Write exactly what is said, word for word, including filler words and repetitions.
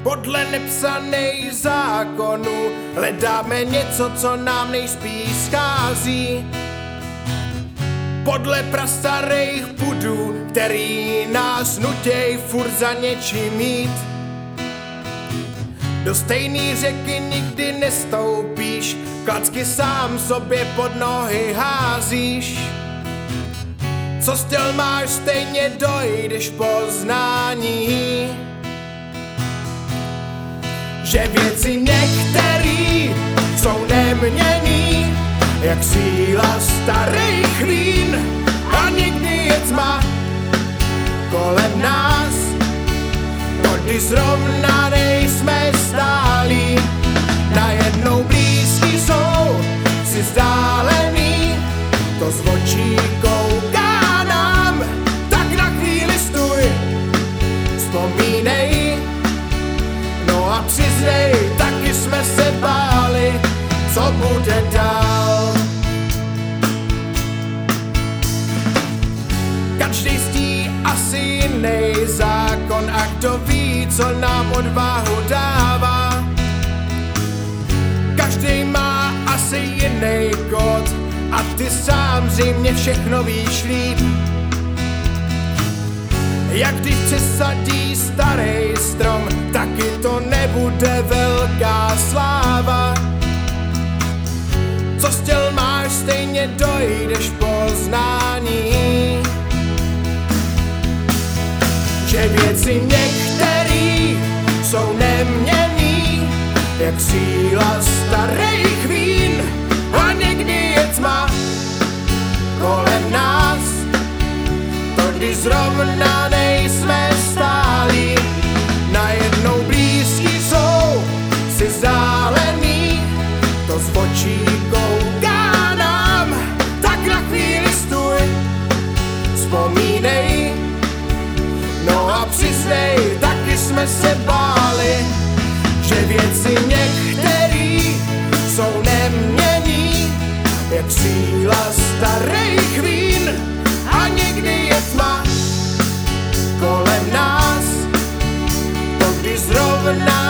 Podle nepsaných zákonů hledáme něco, co nám nejspíš schází. Podle prastarých pudů, který nás nutěj furt za něčím jít. Do stejný řeky nikdy nestoupíš, klacky sám sobě pod nohy házíš. Co styl máš, stejně dojdeš poznání. Že věci některý jsou neměnný, jak síla starých vín, a nikdy je tma kolem nás, když zrovna nejsme stálí. Najednou blízký jsou si vzdálený, to z očí kouká nám, tak na chvíli stůj, vzpomínej, no a přiznej, taky jsme se báli, co bude dál. Každý stí asi jiný zákon a kdo ví, co nám odvahu dává. Každý má asi jiný kód a ty sám zřejmě všechno víš líp. Jak když přesadí starý strom, taky to nebude velká sláva. Co styl máš, stejně dojdeš poznání. Že věci některý jsou neměnný, jak síla starých vín, a někdy je tma kolem nás, to když zrovna nejsme stálí. Najednou blízký jsou si vzdálený, to z očí kouká nám, tak na chvíli stůj, vzpomínej, no a přiznej, taky jsme se báli. Že věci některý jsou neměnný, jak síla starých vín, a někdy je tma kolem nás, to když zrovna